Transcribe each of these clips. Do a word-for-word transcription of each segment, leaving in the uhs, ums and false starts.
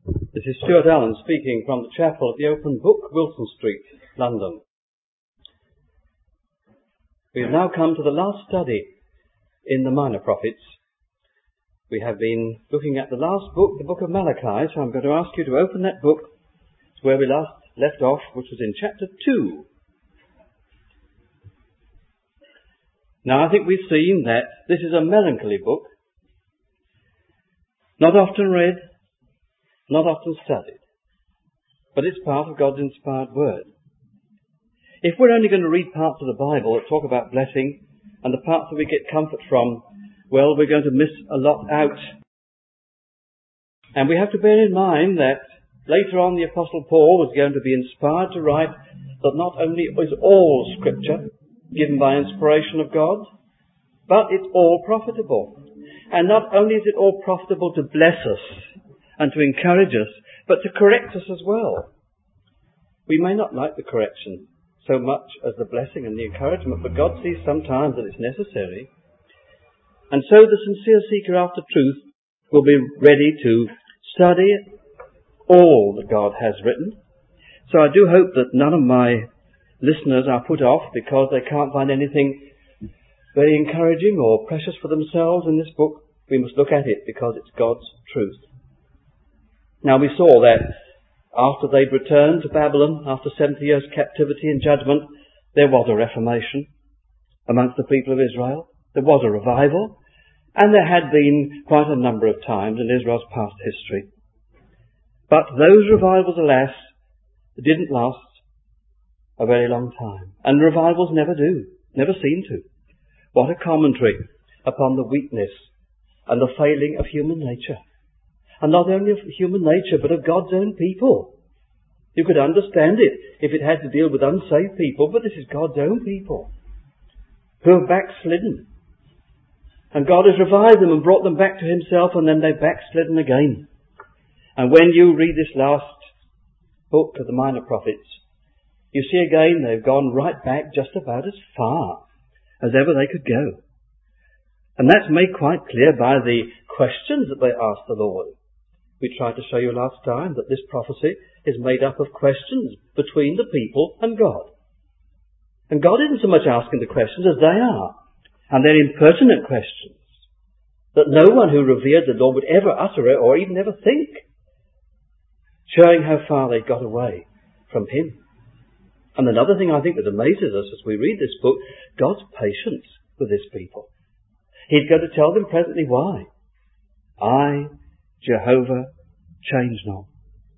This is Stuart Allen speaking from the chapel at the Open Book, Wilson Street, London. We have now come to the last study in the Minor Prophets. We have been looking at the last book, the book of Malachi, so I'm going to ask you to open that book to where we last left off, which was in chapter two. Now I think we've seen that this is a melancholy book, not often read, not often studied, but it's part of God's inspired word. If we're only going to read parts of the Bible that talk about blessing and the parts that we get comfort from, well, we're going to miss a lot out. And we have to bear in mind that later on the Apostle Paul was going to be inspired to write that not only is all Scripture given by inspiration of God, but it's all profitable. And not only is it all profitable to bless us and to encourage us, but to correct us as well. We may not like the correction so much as the blessing and the encouragement, but God sees sometimes that it's necessary. And so the sincere seeker after truth will be ready to study all that God has written. So I do hope that none of my listeners are put off because they can't find anything very encouraging or precious for themselves in this book. We must look at it because it's God's truth. Now we saw that after they'd returned to Babylon, after seventy years captivity and judgment, there was a reformation amongst the people of Israel. There was a revival, and there had been quite a number of times in Israel's past history. But those revivals, alas, didn't last a very long time. And revivals never do, never seem to. What a commentary upon the weakness and the failing of human nature. And not only of human nature, but of God's own people. You could understand it if it had to deal with unsaved people, but this is God's own people who have backslidden. And God has revived them and brought them back to himself, and then they've backslidden again. And when you read this last book of the Minor Prophets, you see again they've gone right back just about as far as ever they could go. And that's made quite clear by the questions that they asked the Lord. We tried to show you last time that this prophecy is made up of questions between the people and God. And God isn't so much asking the questions as they are. And they're impertinent questions that no one who revered the Lord would ever utter it or even ever think, showing how far they got away from him. And another thing I think that amazes us as we read this book, God's patience with his people. He's going to tell them presently why. I, Jehovah, change not.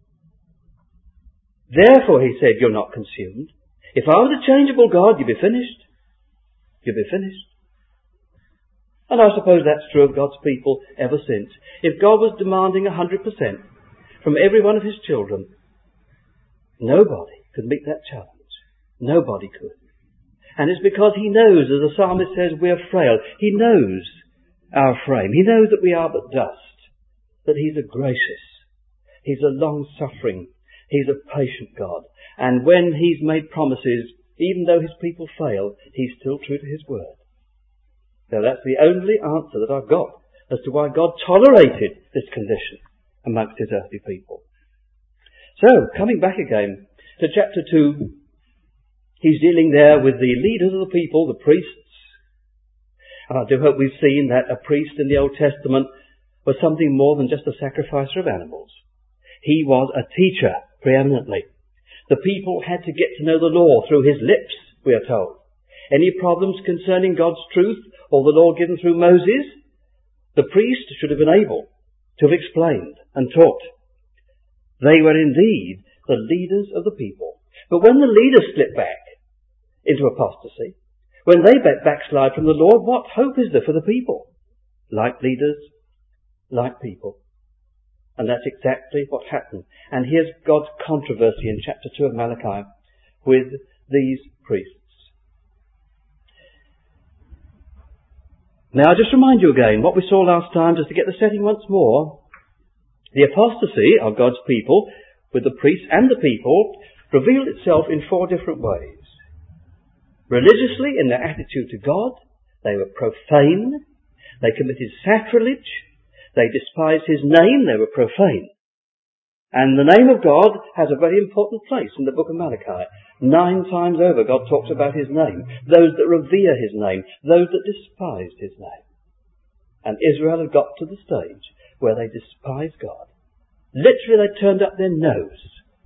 Therefore, he said, you're not consumed. If I was a changeable God, you'd be finished. You'd be finished. And I suppose that's true of God's people ever since. If God was demanding one hundred percent from every one of his children, nobody could meet that challenge. Nobody could. And it's because he knows, as the psalmist says, we're frail. He knows our frame. He knows that we are but dust. That he's a gracious, he's a long-suffering, he's a patient God. And when he's made promises, even though his people fail, he's still true to his word. So that's the only answer that I've got as to why God tolerated this condition amongst his earthly people. So, coming back again to chapter two, he's dealing there with the leaders of the people, the priests. And I do hope we've seen that a priest in the Old Testament was something more than just a sacrificer of animals. He was a teacher, preeminently. The people had to get to know the law through his lips, we are told. Any problems concerning God's truth or the law given through Moses, the priest should have been able to have explained and taught. They were indeed the leaders of the people. But when the leaders slip back into apostasy, when they backslide from the Lord, what hope is there for the people? Like leaders, like people. And that's exactly what happened. And here's God's controversy in chapter two of Malachi with these priests. Now, I'll just remind you again what we saw last time, just to get the setting once more. The apostasy of God's people, with the priests and the people, revealed itself in four different ways. Religiously, in their attitude to God, they were profane, they committed sacrilege, they despised his name, they were profane. And the name of God has a very important place in the book of Malachi. Nine times over God talks about his name, those that revere his name, those that despised his name. And Israel had got to the stage where they despised God. Literally they turned up their nose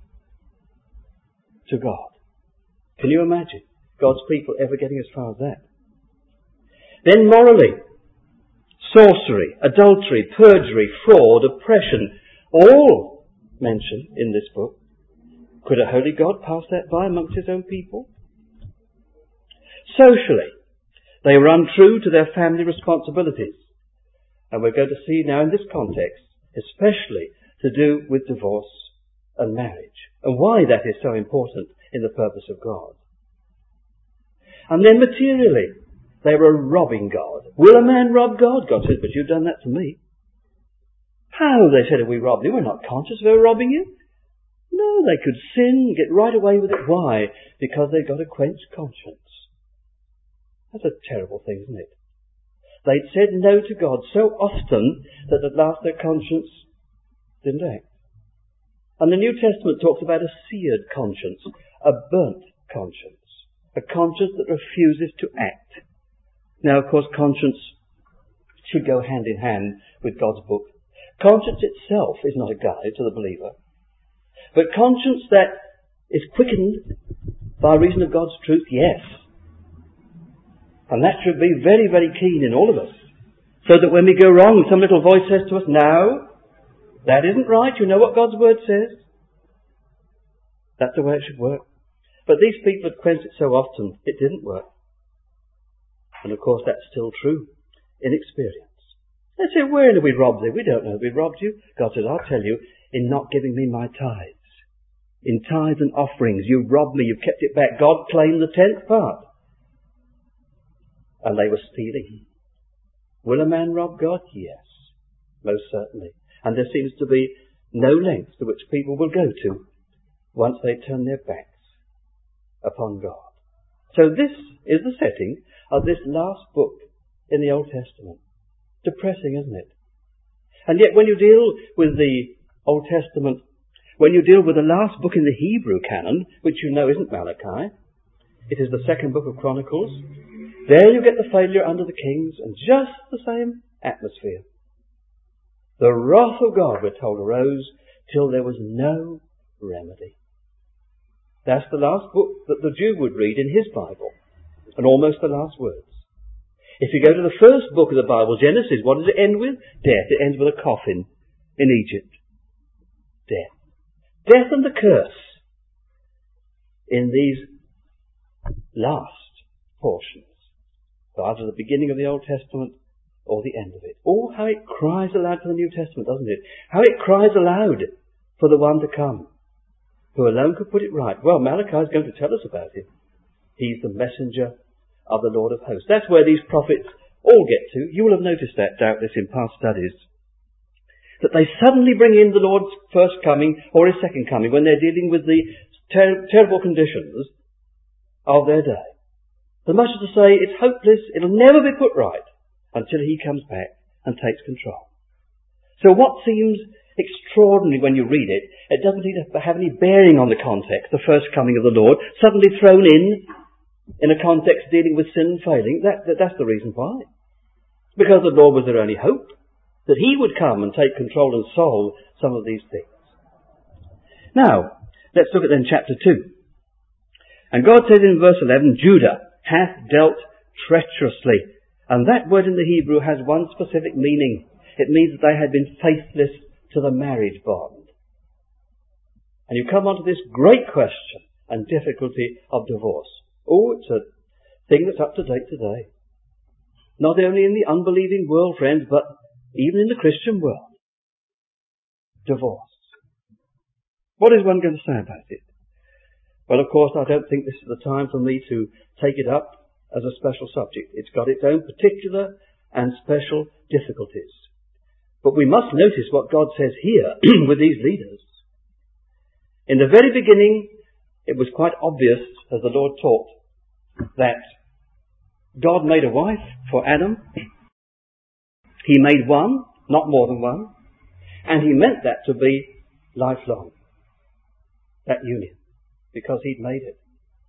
to God. Can you imagine God's people ever getting as far as that? Then morally, sorcery, adultery, perjury, fraud, oppression, all mentioned in this book. Could a holy God pass that by amongst his own people? Socially, they were untrue to their family responsibilities. And we're going to see now in this context, especially to do with divorce and marriage, and why that is so important in the purpose of God. And then materially, they were robbing God. Will a man rob God? God says, but you've done that to me. How? They said, if we robbed you, we're not conscious of ever robbing you. No, they could sin, get right away with it. Why? Because they've got a quenched conscience. That's a terrible thing, isn't it? They'd said no to God so often that at last their conscience didn't act. And the New Testament talks about a seared conscience, a burnt conscience, a conscience that refuses to act. Now, of course, conscience should go hand in hand with God's book. Conscience itself is not a guide to the believer. But conscience that is quickened by reason of God's truth, yes. And that should be very, very keen in all of us. So that when we go wrong, some little voice says to us, no, that isn't right. You know what God's word says. That's the way it should work. But these people had quenched it so often, it didn't work. And of course that's still true in experience. They say, where did we rob thee? We don't know we robbed you. God says, I'll tell you, in not giving me my tithes. In tithes and offerings, you robbed me, you've kept it back. God claimed the tenth part. And they were stealing. Will a man rob God? Yes, most certainly. And there seems to be no length to which people will go to once they turn their backs upon God. So this is the setting of this last book in the Old Testament. Depressing, isn't it? And yet when you deal with the Old Testament, when you deal with the last book in the Hebrew canon, which you know isn't Malachi, it is the second book of Chronicles, there you get the failure under the kings and just the same atmosphere. The wrath of God, we're told, arose till there was no remedy. That's the last book that the Jew would read in his Bible, and almost the last words. If you go to the first book of the Bible, Genesis, what does it end with? Death. It ends with a coffin in Egypt. Death. Death and the curse in these last portions. Either the beginning of the Old Testament or the end of it. Oh, how it cries aloud for the New Testament, doesn't it? How it cries aloud for the one to come, who alone could put it right. Well, Malachi is going to tell us about him. He's the messenger of the Lord of hosts. That's where these prophets all get to. You will have noticed that, doubtless, in past studies. That they suddenly bring in the Lord's first coming or his second coming when they're dealing with the ter- terrible conditions of their day. As much as to say, it's hopeless, it'll never be put right until he comes back and takes control. So what seems extraordinary when you read it, it doesn't need to have any bearing on the context, the first coming of the Lord, suddenly thrown in, in a context dealing with sin and failing. That, that, that's the reason why. Because the Lord was their only hope, that he would come and take control and solve some of these things. Now, let's look at then chapter two. And God says in verse eleven, Judah hath dealt treacherously. And that word in the Hebrew has one specific meaning. It means that they had been faithless to the marriage bond. And you come on to this great question and difficulty of divorce. Oh, it's a thing that's up to date today. Not only in the unbelieving world, friends, but even in the Christian world. Divorce. What is one going to say about it? Well, of course, I don't think this is the time for me to take it up as a special subject. It's got its own particular and special difficulties. But we must notice what God says here with these leaders. In the very beginning, it was quite obvious, as the Lord taught, that God made a wife for Adam. He made one, not more than one. And he meant that to be lifelong. That union. Because he'd made it.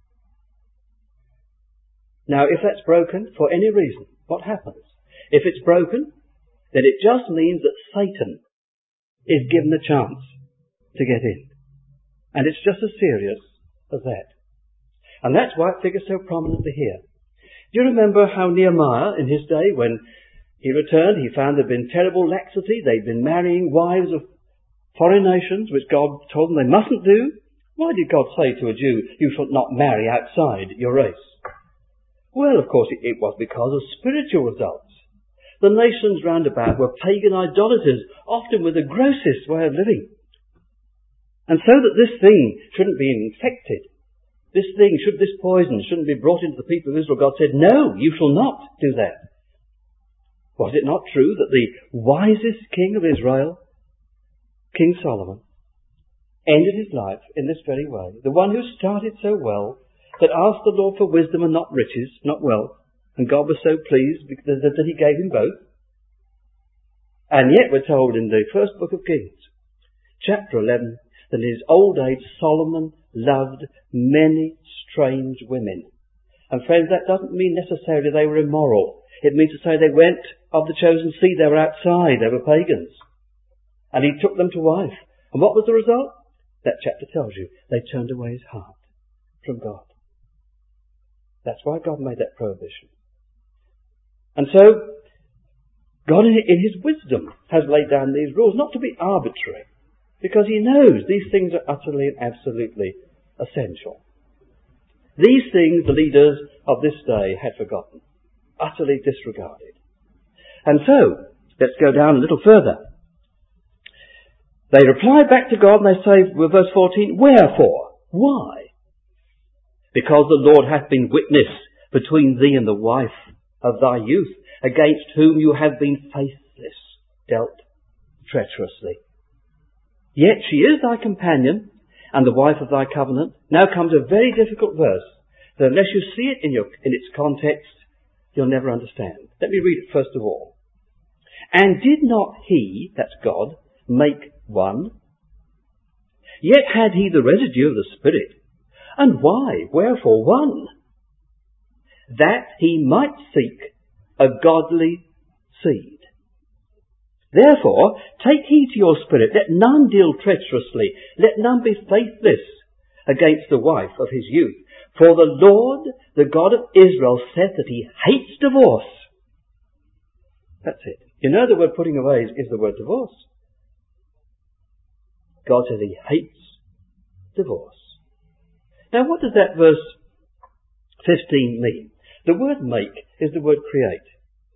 Now, if that's broken for any reason, what happens? If it's broken, then it just means that Satan is given a chance to get in. And it's just as serious as that. And that's why it figures so prominently here. Do you remember how Nehemiah, in his day, when he returned, he found there'd been terrible laxity. They'd been marrying wives of foreign nations, which God told them they mustn't do. Why did God say to a Jew, you shall not marry outside your race? Well, of course, it, it was because of spiritual results. The nations round about were pagan idolaters, often with the grossest way of living. And so that this thing shouldn't be infected, this thing, should this poison, shouldn't be brought into the people of Israel, God said, no, you shall not do that. Was it not true that the wisest king of Israel, King Solomon, ended his life in this very way? The one who started so well, that asked the Lord for wisdom and not riches, not wealth, and God was so pleased because that he gave him both. And yet we're told in the first book of Kings, chapter eleven, that in his old age Solomon loved many strange women. And friends, that doesn't mean necessarily they were immoral. It means to say they went of the chosen seed, they were outside, they were pagans. And he took them to wife. And what was the result? That chapter tells you, they turned away his heart from God. That's why God made that prohibition. And so, God in his wisdom has laid down these rules, not to be arbitrary, because he knows these things are utterly and absolutely essential. These things the leaders of this day had forgotten, utterly disregarded. And so, let's go down a little further. They reply back to God and they say, with verse fourteen, wherefore? Why? Because the Lord hath been witness between thee and the wife of thy youth, against whom you have been faithless, dealt treacherously. Yet she is thy companion and the wife of thy covenant. Now comes a very difficult verse that unless you see it in, your, in its context, you'll never understand. Let me read it first of all. And did not he, that's God, make one? Yet had he the residue of the Spirit. And why? Wherefore one? That he might seek a godly seed. Therefore, take heed to your spirit. Let none deal treacherously. Let none be faithless against the wife of his youth. For the Lord, the God of Israel, saith that he hates divorce. That's it. You know the word putting away is, is the word divorce. God says he hates divorce. Now what does that verse fifteen mean? The word make is the word create.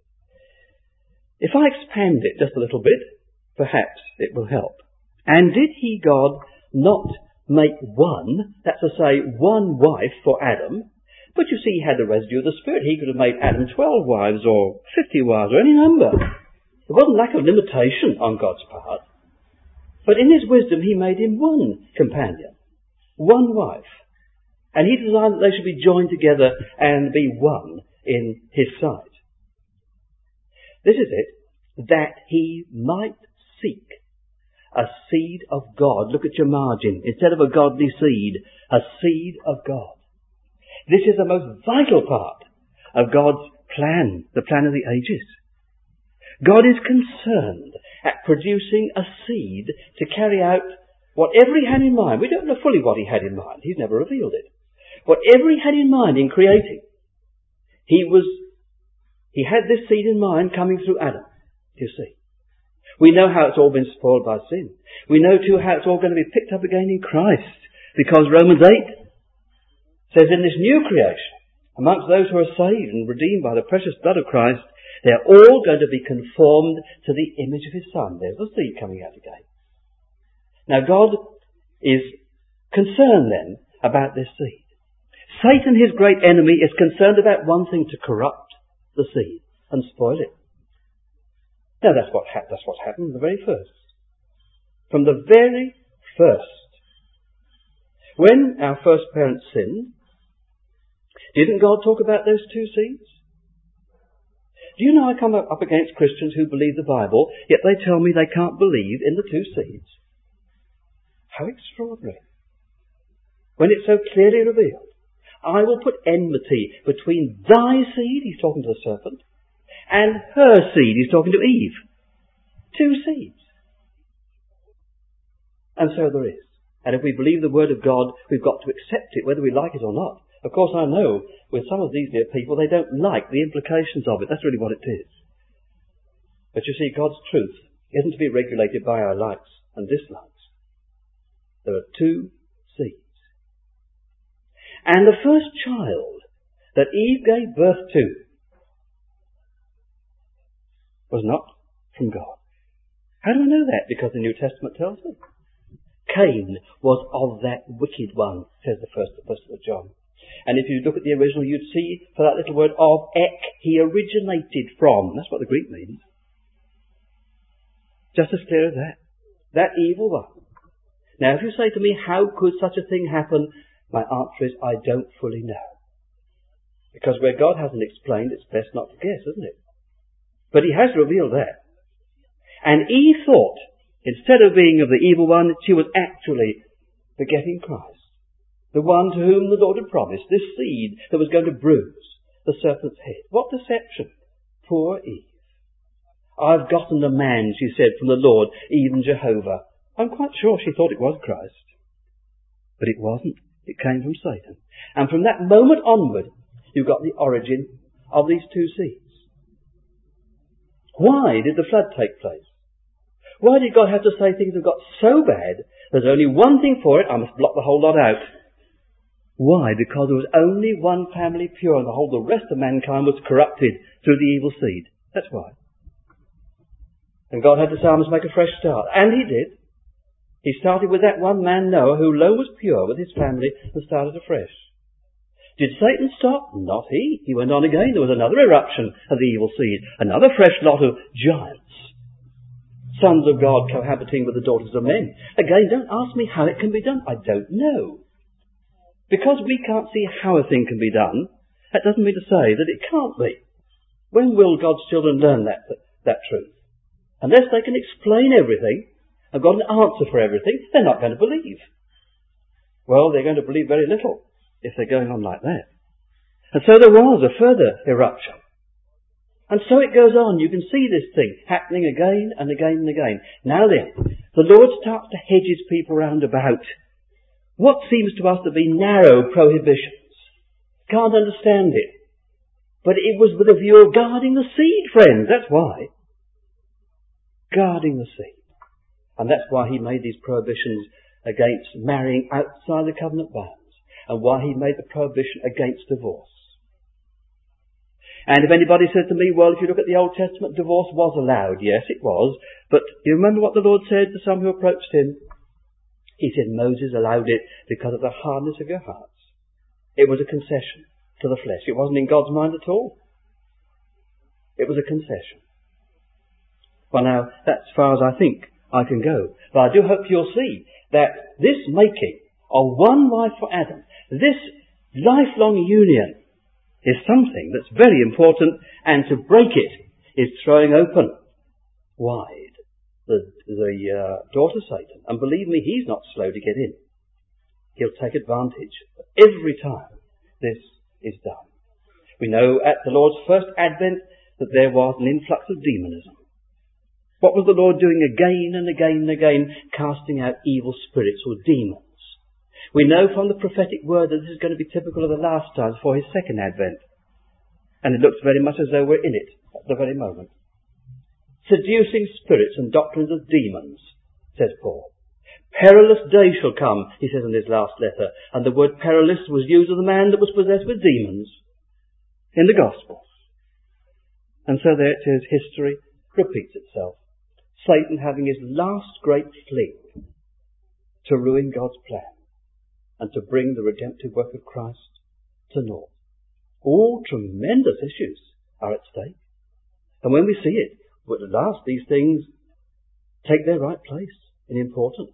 If I expand it just a little bit, perhaps it will help. And did he, God, not make one, that's to say, one wife for Adam? But you see, he had the residue of the Spirit. He could have made Adam twelve wives or fifty wives or any number. There wasn't lack of limitation on God's part. But in his wisdom, he made him one companion, one wife. And he designed that they should be joined together and be one in his sight. This is it, that he might seek a seed of God. Look at your margin. Instead of a godly seed, a seed of God. This is the most vital part of God's plan, the plan of the ages. God is concerned at producing a seed to carry out whatever he had in mind. We don't know fully what he had in mind. He's never revealed it. Whatever he had in mind in creating, he was, he had this seed in mind coming through Adam, you see. We know how it's all been spoiled by sin. We know too how it's all going to be picked up again in Christ, because Romans eight says in this new creation, amongst those who are saved and redeemed by the precious blood of Christ, they're all going to be conformed to the image of his Son. There's the seed coming out again. Now God is concerned then about this seed. Satan, his great enemy, is concerned about one thing, to corrupt the seed and spoil it. Now that's what ha- that's what's happened from the very first. From the very first. When our first parents sinned, didn't God talk about those two seeds? Do you know I come up against Christians who believe the Bible, yet they tell me they can't believe in the two seeds? How extraordinary. When it's so clearly revealed. I will put enmity between thy seed, he's talking to the serpent, and her seed, he's talking to Eve. Two seeds. And so there is. And if we believe the word of God, we've got to accept it, whether we like it or not. Of course, I know with some of these dear people, they don't like the implications of it. That's really what it is. But you see, God's truth isn't to be regulated by our likes and dislikes. There are two seeds. And the first child that Eve gave birth to was not from God. How do I know that? Because the New Testament tells me. Cain was of that wicked one, says the first epistle of John. And if you look at the original, you'd see for that little word of ek, he originated from. That's what the Greek means. Just as clear as that. That evil one. Now, if you say to me, how could such a thing happen? My answer is, I don't fully know. Because where God hasn't explained, it's best not to guess, isn't it? But he has revealed that. And Eve thought, instead of being of the evil one, she was actually begetting Christ. The one to whom the Lord had promised, this seed that was going to bruise the serpent's head. What deception! Poor Eve. I've gotten a man, she said, from the Lord, even Jehovah. I'm quite sure she thought it was Christ. But it wasn't. It came from Satan. And from that moment onward, you've got the origin of these two seeds. Why did the flood take place? Why did God have to say things have got so bad, there's only one thing for it, I must blot the whole lot out? Why? Because there was only one family pure and the whole, the rest of mankind was corrupted through the evil seed. That's why. And God had to say, I must make a fresh start. And he did. He started with that one man, Noah, who lo was pure with his family and started afresh. Did Satan stop? Not he. He went on again. There was another eruption of the evil seed. Another fresh lot of giants. Sons of God cohabiting with the daughters of men. Again, don't ask me how it can be done. I don't know. Because we can't see how a thing can be done, that doesn't mean to say that it can't be. When will God's children learn that, that, that truth? Unless they can explain everything, and got an answer for everything, they're not going to believe. Well, they're going to believe very little if they're going on like that. And so there was a further eruption. And so it goes on. You can see this thing happening again and again and again. Now then, the Lord starts to hedge his people round about. What seems to us to be narrow prohibitions. Can't understand it. But it was with a view of guarding the seed, friends. That's why. Guarding the seed. And that's why he made these prohibitions against marrying outside the covenant bounds. And why he made the prohibition against divorce. And if anybody says to me, well, if you look at the Old Testament, divorce was allowed. Yes, it was. But do you remember what the Lord said to some who approached him? He said Moses allowed it because of the hardness of your hearts. It was a concession to the flesh. It wasn't in God's mind at all. It was a concession. Well, now, that's as far as I think I can go. But I do hope you'll see that this making of one wife for Adam, this lifelong union, is something that's very important, and to break it is throwing open wide the, the uh, door to Satan. And believe me, he's not slow to get in. He'll take advantage every time this is done. We know at the Lord's first advent that there was an influx of demonism. What was the Lord doing again and again and again? Casting out evil spirits or demons. We know from the prophetic word that this is going to be typical of the last times for his second advent. And it looks very much as though we're in it at the very moment. Seducing spirits and doctrines of demons, says Paul. Perilous days shall come, he says in his last letter. And the word perilous was used of the man that was possessed with demons in the Gospels. And so there it is, history repeats itself. Satan having his last great fling to ruin God's plan and to bring the redemptive work of Christ to naught. All tremendous issues are at stake. And when we see it, well, at last these things take their right place in importance.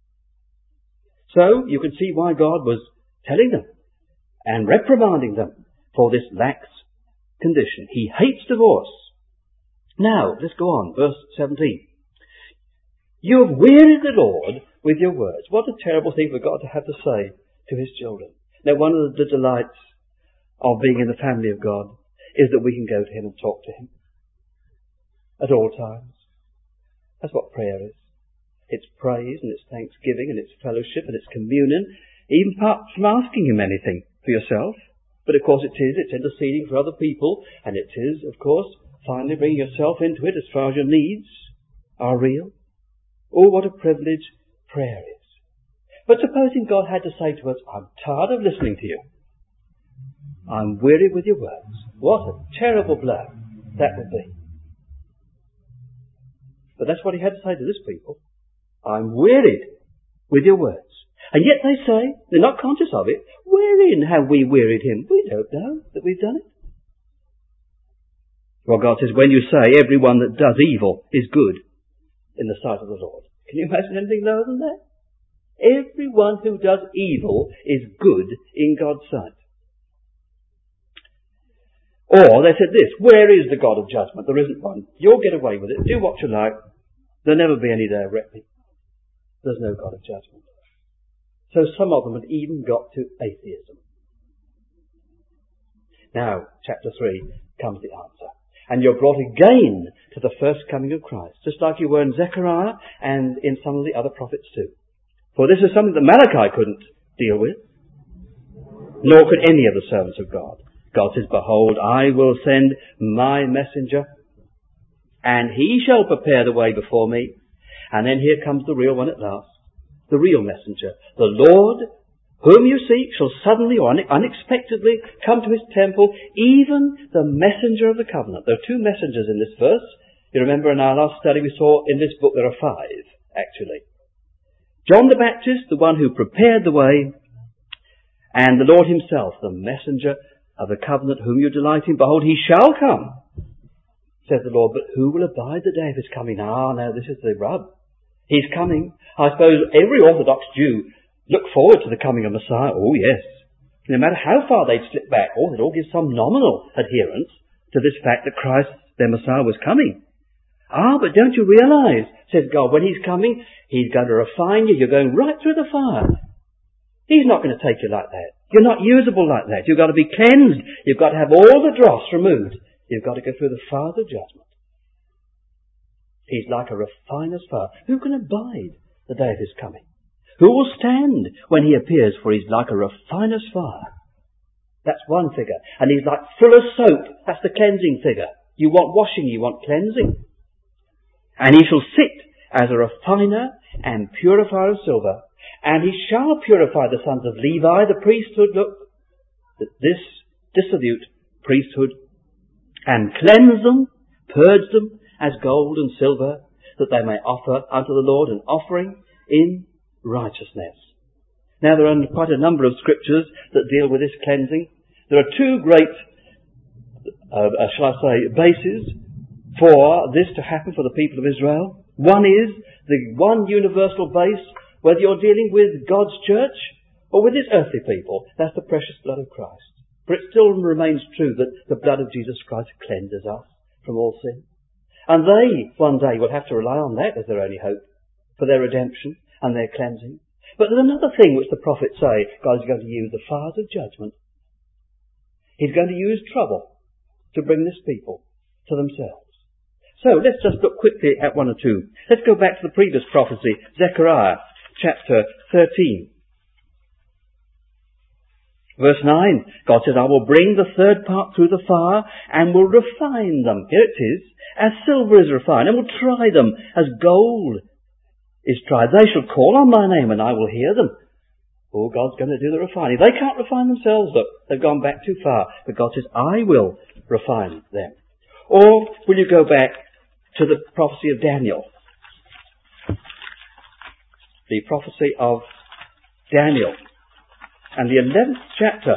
So you can see why God was telling them and reprimanding them for this lax condition. He hates divorce. Now, let's go on, verse seventeen. You have wearied the Lord with your words. What a terrible thing for God to have to say to his children. Now, one of the delights of being in the family of God is that we can go to him and talk to him at all times. That's what prayer is. It's praise and it's thanksgiving and it's fellowship and it's communion, even apart from asking him anything for yourself. But of course it is, it's interceding for other people, and it is, of course, finally bringing yourself into it as far as your needs are real. Oh, what a privilege prayer is. But supposing God had to say to us, I'm tired of listening to you. I'm weary with your words. What a terrible blow that would be. But that's what he had to say to this people. I'm wearied with your words. And yet they say, they're not conscious of it, wherein have we wearied him? We don't know that we've done it. Well, God says, when you say everyone that does evil is good in the sight of the Lord. Can you imagine anything lower than that? Everyone who does evil is good in God's sight. Or they said this, where is the God of judgment? There isn't one. You'll get away with it. Do what you like. There'll never be any there, Repney. There's no God of judgment. So some of them had even got to atheism. Now, chapter three comes the answer. And you're brought again to the first coming of Christ, just like you were in Zechariah and in some of the other prophets too. For this is something that Malachi couldn't deal with, nor could any of the servants of God. God says, behold, I will send my messenger, and he shall prepare the way before me. And then here comes the real one at last, the real messenger. The Lord, whom you seek, shall suddenly or unexpectedly come to his temple, even the messenger of the covenant. There are two messengers in this verse. You remember in our last study we saw in this book there are five, actually. John the Baptist, the one who prepared the way, and the Lord himself, the messenger of the covenant whom you delight in. Behold, he shall come, says the Lord, but who will abide the day of his coming? Ah, now this is the rub. He's coming. I suppose every Orthodox Jew look forward to the coming of Messiah. Oh, yes. No matter how far they'd slip back, or they'd all give some nominal adherence to this fact that Christ, their Messiah, was coming. Ah, but don't you realize, says God, when he's coming, he's going to refine you. You're going right through the fire. He's not going to take you like that. You're not usable like that. You've got to be cleansed. You've got to have all the dross removed. You've got to go through the fire of judgment. He's like a refiner's fire. Who can abide the day of his coming? Who will stand when he appears? For he's like a refiner's fire. That's one figure. And he's like fuller's soap. That's the cleansing figure. You want washing, you want cleansing. And he shall sit as a refiner and purifier of silver. And he shall purify the sons of Levi, the priesthood, look, this dissolute priesthood, and cleanse them, purge them as gold and silver, that they may offer unto the Lord an offering in righteousness. Now there are quite a number of scriptures that deal with this cleansing. There are two great, uh, uh, shall I say, bases for this to happen for the people of Israel. One is the one universal base, whether you're dealing with God's church or with his earthly people, that's the precious blood of Christ. For it still remains true that the blood of Jesus Christ cleanses us from all sin. And they, one day, will have to rely on that as their only hope for their redemption and their cleansing. But there's another thing which the prophets say. God is going to use the fires of judgment. He's going to use trouble to bring this people to themselves. So let's just look quickly at one or two. Let's go back to the previous prophecy, Zechariah chapter thirteen. Verse nine, God says, I will bring the third part through the fire and will refine them. Here it is, as silver is refined, and will try them as gold is tried. They shall call on my name and I will hear them. Oh, God's going to do the refining. They can't refine themselves, look. They've gone back too far. But God says, I will refine them. Or will you go back to the prophecy of Daniel? The prophecy of Daniel. And the eleventh chapter.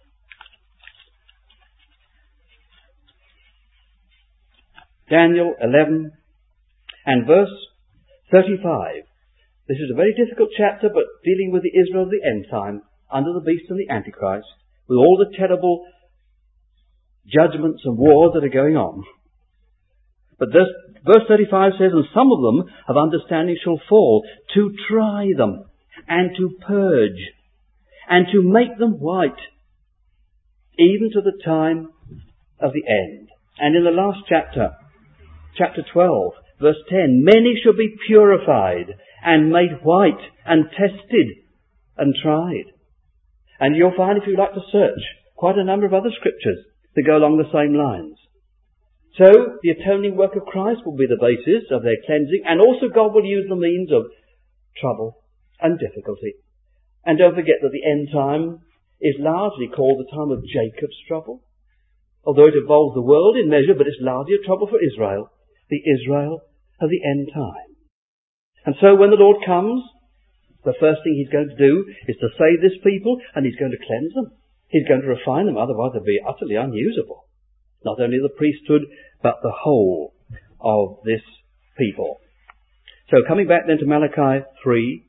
Daniel eleven and verse thirty-five. This is a very difficult chapter, but dealing with the Israel of the end time, under the beast and the Antichrist, with all the terrible judgments and wars that are going on. But this, verse thirty-five says, and some of them of understanding shall fall, to try them, and to purge, and to make them white, even to the time of the end. And in the last chapter, chapter twelve, verse ten, many shall be purified, and made white, and tested, and tried. And you'll find, if you like to search, quite a number of other scriptures that go along the same lines. So, the atoning work of Christ will be the basis of their cleansing, and also God will use the means of trouble and difficulty. And don't forget that the end time is largely called the time of Jacob's trouble. Although it involves the world in measure, but it's largely a trouble for Israel, the Israel of the end time. And so when the Lord comes, the first thing he's going to do is to save this people, and he's going to cleanse them. He's going to refine them, otherwise they'll be utterly unusable. Not only the priesthood, but the whole of this people. So coming back then to Malachi three,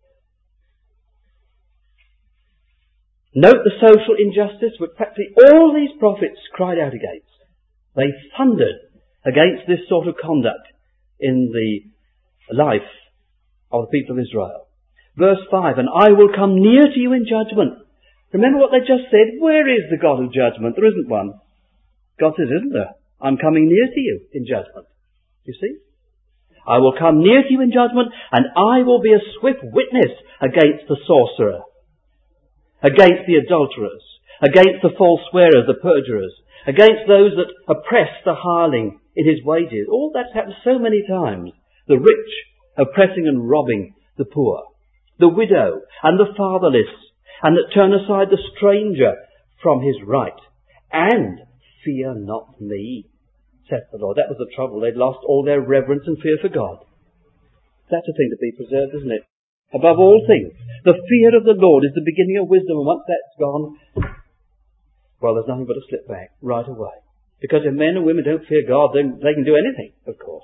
note the social injustice which practically all these prophets cried out against. They thundered against this sort of conduct in the life of the people of Israel. Verse five, and I will come near to you in judgment. Remember what they just said? Where is the God of judgment? There isn't one. God says, isn't there? I'm coming near to you in judgment. You see? I will come near to you in judgment, and I will be a swift witness against the sorcerer, against the adulterers, against the false swearers, the perjurers, against those that oppress the hireling in his wages. All that's happened so many times. The rich oppressing and robbing the poor, the widow and the fatherless, and that turn aside the stranger from his right. And fear not me, saith the Lord. That was the trouble. They'd lost all their reverence and fear for God. That's a thing to be preserved, isn't it? Above all things, the fear of the Lord is the beginning of wisdom, and once that's gone, well, there's nothing but to slip back right away. Because if men and women don't fear God, then they can do anything, of course.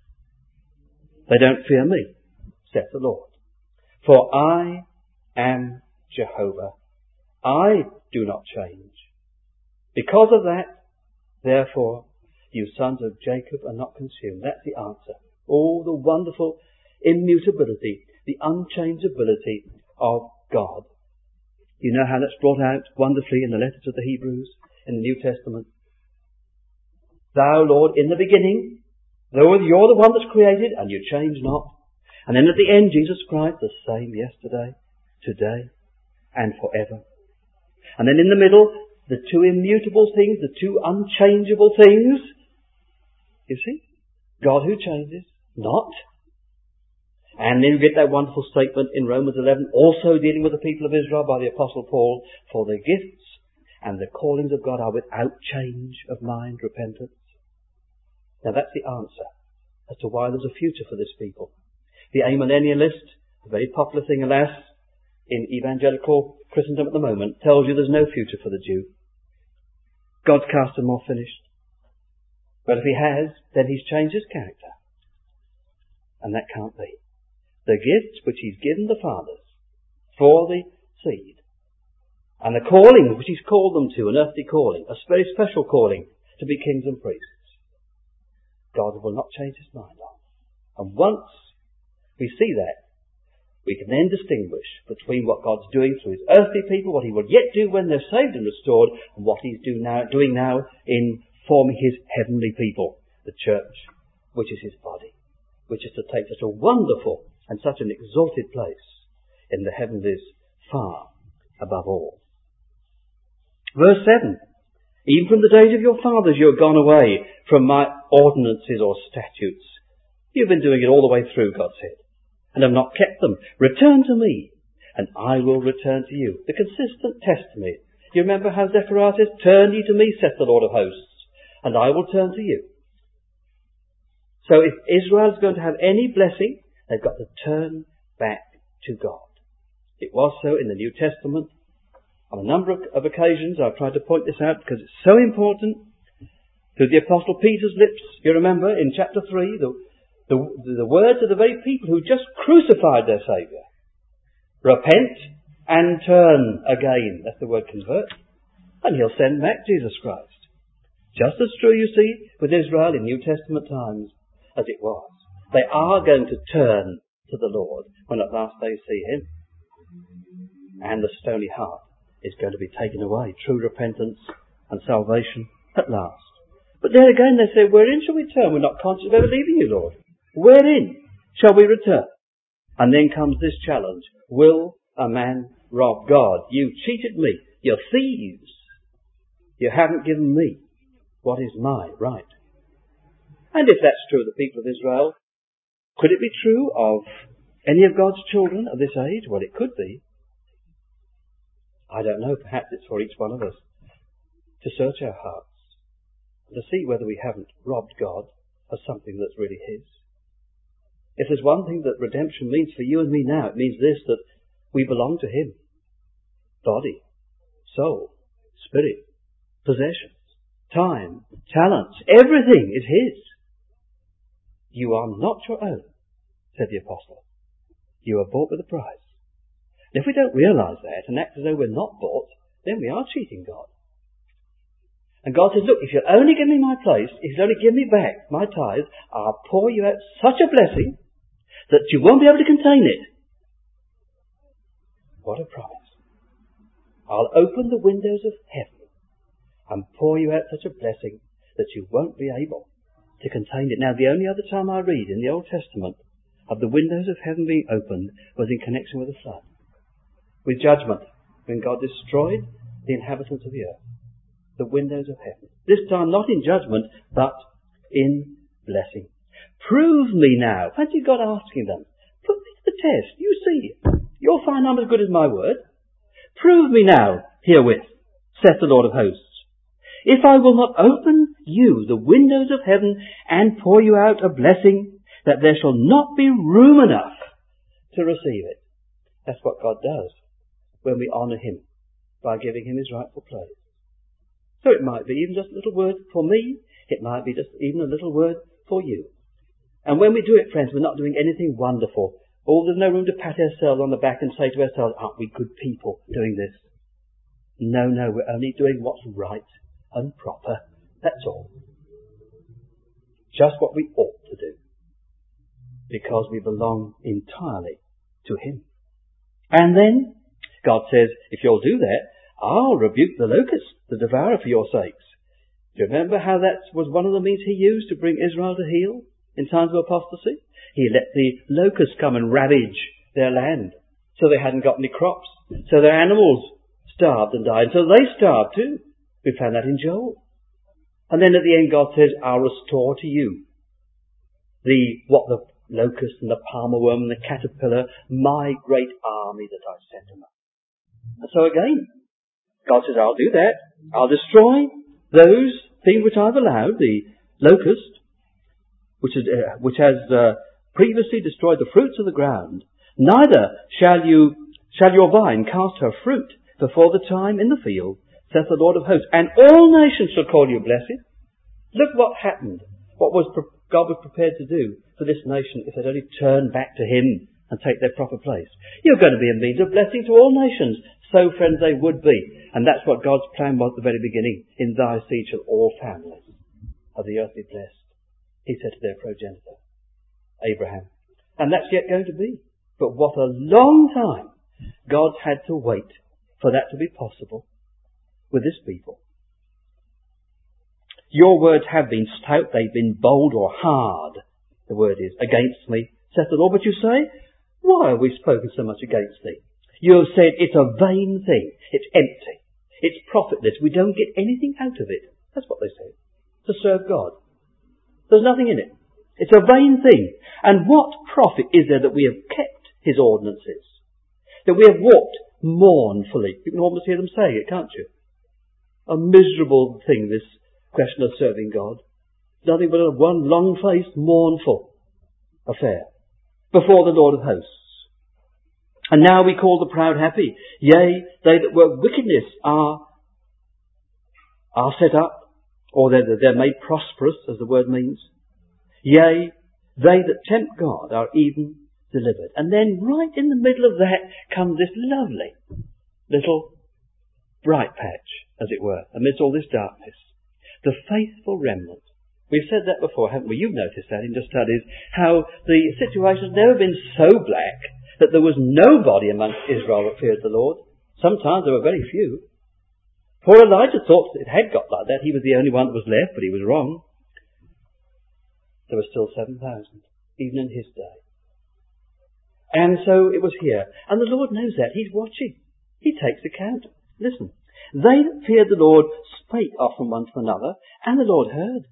They don't fear me, saith the Lord. For I am Jehovah. I do not change. Because of that, therefore, you sons of Jacob are not consumed. That's the answer. All the wonderful immutability, the unchangeability of God. You know how that's brought out wonderfully in the letter to the Hebrews in the New Testament. Thou, Lord, in the beginning, though you're the one that's created and you change not. And then at the end, Jesus Christ, the same yesterday, today, and forever. And then in the middle, the two immutable things, the two unchangeable things. You see? God who changes, not. And then you get that wonderful statement in Romans eleven, also dealing with the people of Israel by the Apostle Paul, for the gifts and the callings of God are without change of mind, repentance. Now that's the answer as to why there's a future for this people. The amillennialist, a very popular thing, alas, in evangelical Christendom at the moment, tells you there's no future for the Jew. God's cast him off, finished. But if he has, then he's changed his character. And that can't be. The gifts which he's given the fathers for the seed, and the calling which he's called them to, an earthly calling, a very special calling to be kings and priests, God will not change his mind on. And once we see that, we can then distinguish between what God's doing through his earthly people, what he will yet do when they're saved and restored, and what he's do now, doing now in forming his heavenly people, the church, which is his body, which is to take such a wonderful and such an exalted place in the heavenlies far above all. Verse seven, even from the days of your fathers you have gone away from my ordinances or statutes. You've been doing it all the way through, God said, and have not kept them. Return to me, and I will return to you. The consistent testimony. You remember how Zechariah says, turn ye to me, saith the Lord of hosts, and I will turn to you. So if Israel is going to have any blessing, they've got to turn back to God. It was so in the New Testament. On a number of, of occasions I've tried to point this out because it's so important. Through the Apostle Peter's lips, you remember in chapter three, the, the, the words of the very people who just crucified their Saviour. Repent and turn again. That's the word convert. And he'll send back Jesus Christ. Just as true, you see, with Israel in New Testament times as it was. They are going to turn to the Lord when at last they see Him. And the stony heart is going to be taken away. True repentance and salvation at last. But there again they say, wherein shall we turn? We're not conscious of ever leaving you, Lord. Wherein shall we return? And then comes this challenge. Will a man rob God? You cheated me. You're thieves. You haven't given me what is my right. And if that's true of the people of Israel, could it be true of any of God's children of this age? Well, it could be. I don't know. Perhaps it's for each one of us to search our hearts and to see whether we haven't robbed God of something that's really His. If there's one thing that redemption means for you and me now, it means this, that we belong to Him. Body, soul, spirit, possessions, time, talents, everything is His. You are not your own, said the apostle. You are bought with a price. And if we don't realise that and act as though we're not bought, then we are cheating God. And God says, look, if you'll only give me my place, if you'll only give me back my tithe, I'll pour you out such a blessing that you won't be able to contain it. What a promise. I'll open the windows of heaven and pour you out such a blessing that you won't be able to contain it. Now, the only other time I read in the Old Testament of the windows of heaven being opened was in connection with the flood, with judgment, when God destroyed the inhabitants of the earth. The windows of heaven. This time not in judgment, but in blessing. Prove me now. Fancy God asking them. Put me to the test. You see, you'll find I'm as good as my word. Prove me now herewith, saith the Lord of hosts, if I will not open you the windows of heaven and pour you out a blessing, that there shall not be room enough to receive it. That's what God does when we honour Him by giving Him His rightful place. So it might be even just a little word for me. It might be just even a little word for you. And when we do it, friends, we're not doing anything wonderful. Oh, there's no room to pat ourselves on the back and say to ourselves, aren't we good people doing this? No, no, we're only doing what's right and proper. That's all. Just what we ought to do. Because we belong entirely to Him. And then God says, if you'll do that, I'll rebuke the locust, the devourer, for your sakes. Do you remember how that was one of the means He used to bring Israel to heel in times of apostasy? He let the locusts come and ravage their land, so they hadn't got any crops. So their animals starved and died, so they starved too. We found that in Joel. And then at the end God says, I'll restore to you the what the locust and the palmer worm and the caterpillar, my great army that I sent them up. And so again, God says, I'll do that. I'll destroy those things which I've allowed, the locust, which, is, uh, which has uh, previously destroyed the fruits of the ground. Neither shall you shall your vine cast her fruit before the time in the field, saith the Lord of hosts. And all nations shall call you blessed. Look what happened. What was pre- God was prepared to do for this nation if they'd only turn back to Him and take their proper place. You're going to be a means of blessing to all nations. So, friends, they would be. And that's what God's plan was at the very beginning. In thy seed shall all families of the earth be blessed, He said to their progenitor, Abraham. And that's yet going to be. But what a long time God's had to wait for that to be possible with this people. Your words have been stout, they've been bold or hard, the word is, against me, saith the Lord. But you say, why have we spoken so much against thee? You have said, it's a vain thing, it's empty, it's profitless, we don't get anything out of it. That's what they say, to serve God. There's nothing in it. It's a vain thing. And what profit is there that we have kept His ordinances? That we have walked mournfully? You can almost hear them saying it, can't you? A miserable thing, this question of serving God. Nothing but a one long-faced, mournful affair before the Lord of hosts. And now we call the proud happy. Yea, they that work wickedness are, are set up, or they're, they're made prosperous, as the word means. Yea, they that tempt God are even delivered. And then right in the middle of that comes this lovely little bright patch, as it were, amidst all this darkness. The faithful remnant. We've said that before, haven't we? You've noticed that in your studies, how the situation has never been so black that there was nobody amongst Israel that feared the Lord. Sometimes there were very few. Poor Elijah thought it had got like that. He was the only one that was left, but he was wrong. There were still seven thousand, even in his day. And so it was here. And the Lord knows that. He's watching. He takes account. Listen. They that feared the Lord spake often one to another, and the Lord heard.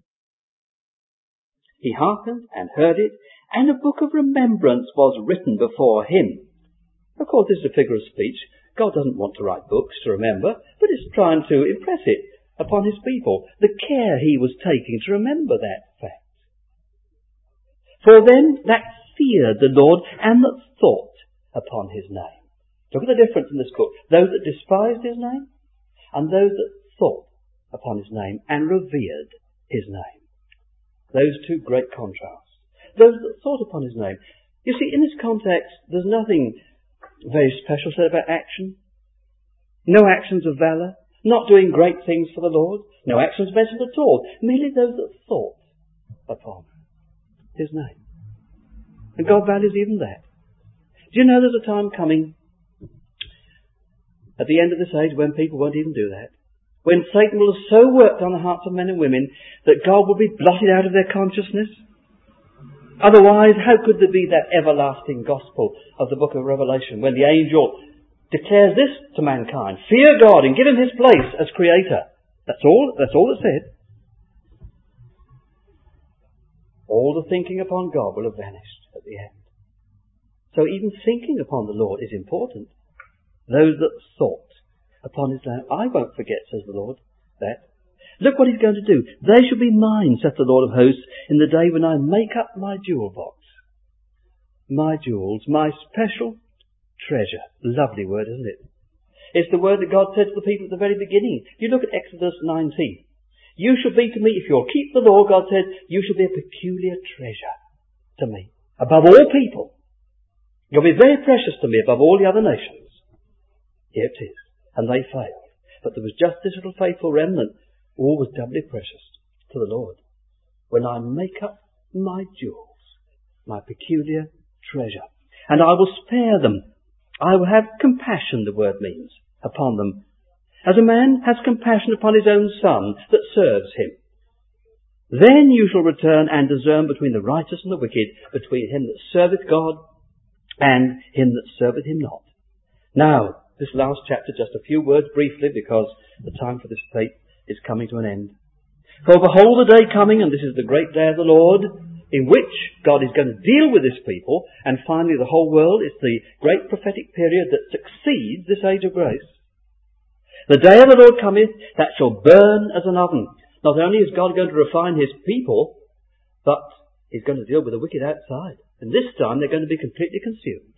He hearkened and heard it, and a book of remembrance was written before him. Of course, this is a figure of speech. God doesn't want to write books to remember, but it's trying to impress it upon his people. The care he was taking to remember that fact. For them that feared the Lord and that thought upon his name. Look at the difference in this book. Those that despised his name and those that thought upon his name and revered his name. Those two great contrasts. Those that thought upon his name. You see, in this context, there's nothing very special said about action. No actions of valour. Not doing great things for the Lord. No actions mentioned at all. Merely those that thought upon his name. And God values even that. Do you know there's a time coming at the end of this age when people won't even do that? When Satan will have so worked on the hearts of men and women that God will be blotted out of their consciousness? Otherwise, how could there be that everlasting gospel of the book of Revelation when the angel declares this to mankind? Fear God and give him his place as creator. That's all, that's all it said. All the thinking upon God will have vanished at the end. So even thinking upon the Lord is important. Those that thought upon his name, I won't forget, says the Lord, that. Look what he's going to do. They shall be mine, saith the Lord of hosts, in the day when I make up my jewel box. My jewels, my special treasure. Lovely word, isn't it? It's the word that God said to the people at the very beginning. You look at Exodus nineteen. You shall be to me, if you'll keep the law, God said, you shall be a peculiar treasure to me, above all people. You'll be very precious to me above all the other nations. Here it is. And they failed. But there was just this little faithful remnant. All was doubly precious to the Lord. When I make up my jewels, my peculiar treasure, and I will spare them. I will have compassion, the word means, upon them. As a man has compassion upon his own son that serves him. Then you shall return and discern between the righteous and the wicked, between him that serveth God and him that serveth him not. Now, this last chapter, just a few words briefly, because the time for this tape is coming to an end. For behold the day coming, and this is the great day of the Lord, in which God is going to deal with his people, and finally the whole world. It's the great prophetic period that succeeds this age of grace. The day of the Lord cometh, that shall burn as an oven. Not only is God going to refine his people, but he's going to deal with the wicked outside. And this time they're going to be completely consumed.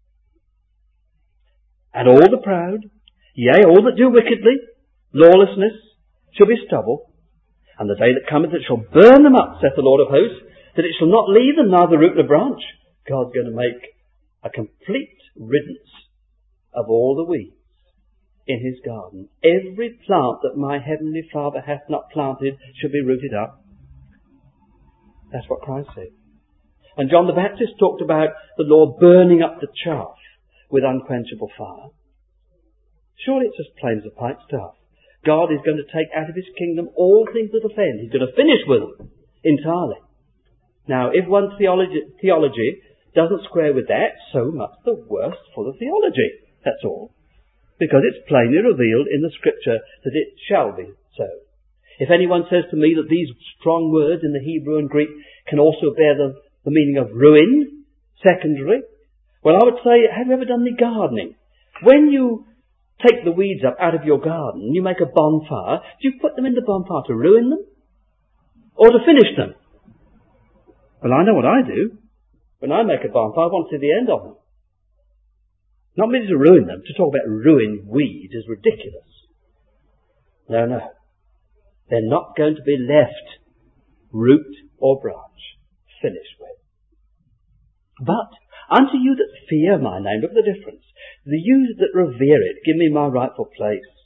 And all the proud, yea, all that do wickedly, lawlessness, shall be stubble. And the day that cometh, that shall burn them up, saith the Lord of hosts, that it shall not leave them neither root nor branch. God's going to make a complete riddance of all the weeds in his garden. Every plant that my heavenly Father hath not planted shall be rooted up. That's what Christ said. And John the Baptist talked about the Lord burning up the chaff with unquenchable fire. Surely it's as plain as a pikestaff. God is going to take out of his kingdom all things that offend. He's going to finish with them entirely. Now, if one's theology, theology doesn't square with that, so much the worse for the theology. That's all. Because it's plainly revealed in the Scripture that it shall be so. If anyone says to me that these strong words in the Hebrew and Greek can also bear the, the meaning of ruin, secondary, well, I would say, have you ever done any gardening? When you take the weeds up out of your garden, you make a bonfire, do you put them in the bonfire to ruin them? Or to finish them? Well, I know what I do. When I make a bonfire, I want to see the end of them. Not merely to ruin them. To talk about ruin weeds is ridiculous. No, no. They're not going to be left root or branch. Finished with. But unto you that fear my name, look at the difference. The you that revere it, give me my rightful place.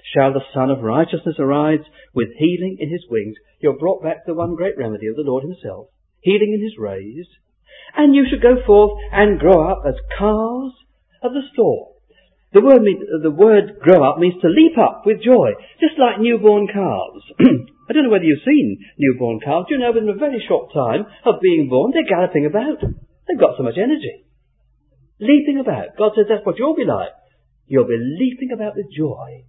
shall the Son of Righteousness arise with healing in his wings. You're brought back to the one great remedy of the Lord himself, healing in his rays. And you shall go forth and grow up as calves of the stall. The word, mean, the word grow up means to leap up with joy, just like newborn calves. I don't know whether you've seen newborn calves. You know, within a very short time of being born, they're galloping about. They've got so much energy. Leaping about. God says that's what you'll be like. You'll be leaping about with joy.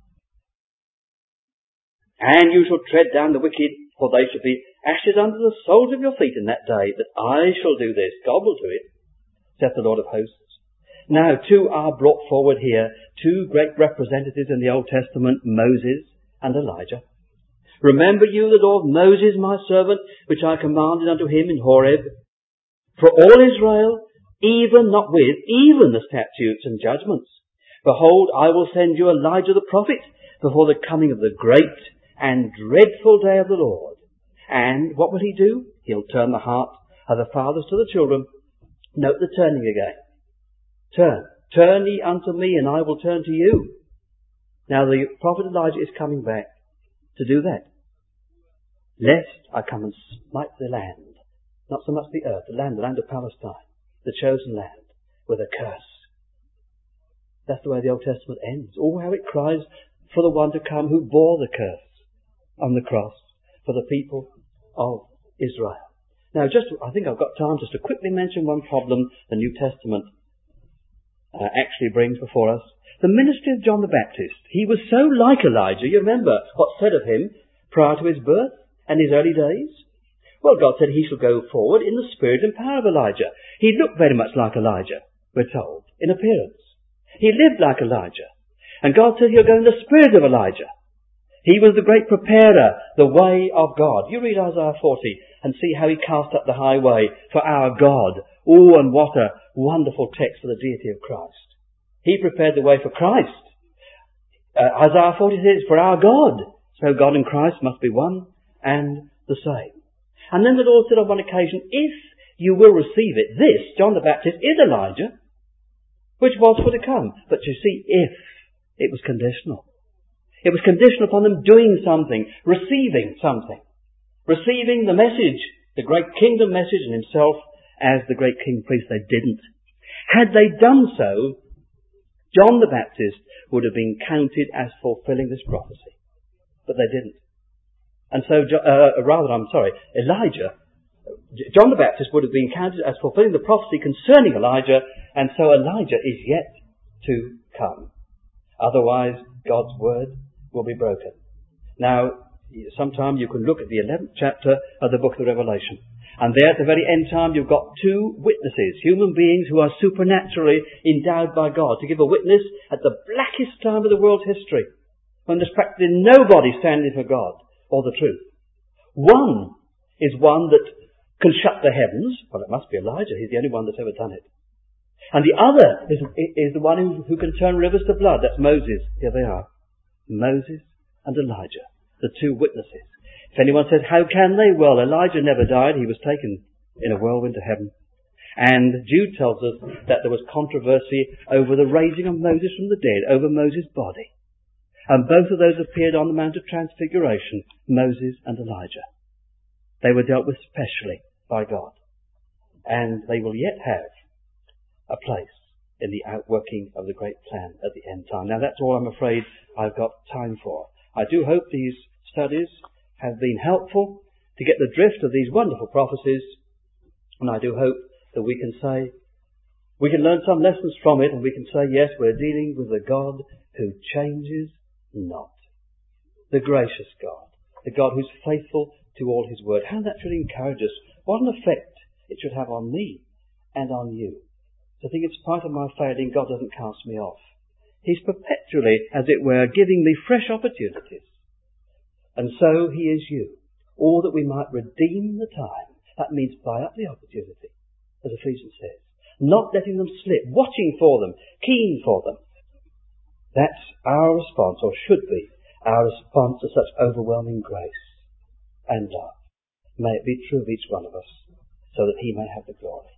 And you shall tread down the wicked, for they shall be ashes under the soles of your feet in that day, that I shall do this. God will do it, saith the Lord of hosts. Now, two are brought forward here, two great representatives in the Old Testament, Moses and Elijah. Remember you the law of Moses, my servant, which I commanded unto him in Horeb, for all Israel, even not with, even the statutes and judgments. Behold, I will send you Elijah the prophet before the coming of the great and dreadful day of the Lord. And what will he do? He'll turn the heart of the fathers to the children. Note the turning again. Turn. Turn ye unto me, and I will turn to you. Now the prophet Elijah is coming back to do that. Lest I come and smite the land. Not so much the earth, the land, the land of Palestine, the chosen land, with a curse. That's the way the Old Testament ends. Oh, how it cries for the one to come who bore the curse on the cross for the people of Israel. Now, just I think I've got time just to quickly mention one problem the New Testament uh, actually brings before us. The ministry of John the Baptist. He was so like Elijah. You remember what's said of him prior to his birth and his early days? Well, God said he shall go forward in the spirit and power of Elijah. He looked very much like Elijah, we're told, in appearance. He lived like Elijah. And God said he'll go in the spirit of Elijah. He was the great preparer, the way of God. You read Isaiah forty and see how he cast up the highway for our God. Oh, and what a wonderful text for the deity of Christ. He prepared the way for Christ. Uh, Isaiah forty says, for our God. So God and Christ must be one and the same. And then the Lord said on one occasion, if you will receive it, this, John the Baptist, is Elijah, which was for to come. But you see, if, it was conditional. It was conditional upon them doing something, receiving something. Receiving the message, the great kingdom message, and himself as the great king priest. They didn't. Had they done so, John the Baptist would have been counted as fulfilling this prophecy. But they didn't. And so, uh, rather, I'm sorry, Elijah, John the Baptist would have been counted as fulfilling the prophecy concerning Elijah, and so Elijah is yet to come. Otherwise, God's word will be broken. Now, sometime you can look at the eleventh chapter of the book of the Revelation. And there at the very end time you've got two witnesses, human beings who are supernaturally endowed by God to give a witness at the blackest time of the world's history, when there's practically nobody standing for God or the truth. One is one that can shut the heavens. Well, it must be Elijah. He's the only one that's ever done it. And the other is, is the one who, who can turn rivers to blood. That's Moses. Here they are. Moses and Elijah, the two witnesses. If anyone says, how can they? Well, Elijah never died. He was taken in a whirlwind to heaven. And Jude tells us that there was controversy over the raising of Moses from the dead, over Moses' body. And both of those appeared on the Mount of Transfiguration, Moses and Elijah. They were dealt with specially by God. And they will yet have a place in the outworking of the great plan at the end time. Now that's all I'm afraid I've got time for. I do hope these studies have been helpful to get the drift of these wonderful prophecies, and I do hope that we can say, we can learn some lessons from it, and we can say, yes, we're dealing with a God who changes not. The gracious God, the God who's faithful to all his word. How that should encourage us. What an effect it should have on me and on you. To think it's part of my failing, God doesn't cast me off. He's perpetually, as it were, giving me fresh opportunities. And so he is you. Or that we might redeem the time. That means buy up the opportunity, as Ephesians says. Not letting them slip, watching for them, keen for them. That's our response, or should be our response to such overwhelming grace and love. May it be true of each one of us, so that he may have the glory.